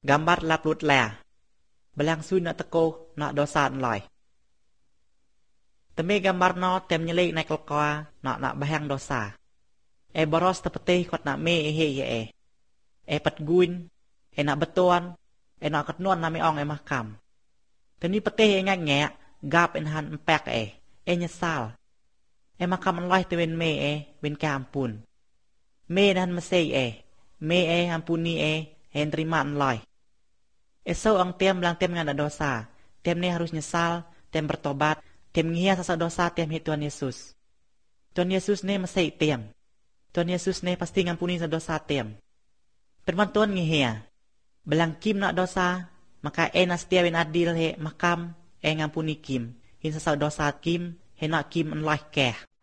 gambar laplut lea. Belang sun nak teko nak dosa nloi. Temi gambar no tem nyelik naik kelkoa nak bahang dosa. Boros tepetih kot nak me he pat guin, nak betuan, nak ketnuan nami ong mahkam. Teni petih ngak gap han empek nyesal. Mahkam nloi tewen me wen ka ampun. Me dan mesei me ampuni hen terima nloi. So ang tem belang tem ngana dosa. Tem ni harus nyesal, tem bertobat, tem ngia sasa dosa tem hi Tuhan Yesus. Tuhan Yesus ni mesei tem. Tuhan Yesus ni pasti ngampuni sa dosa tem. Firman Tuhan ngihia. Belang kim nak dosa, maka nas tiawin adil he makam ngampuni kim. Hin sasa dosa kim, nak kim nloi keh.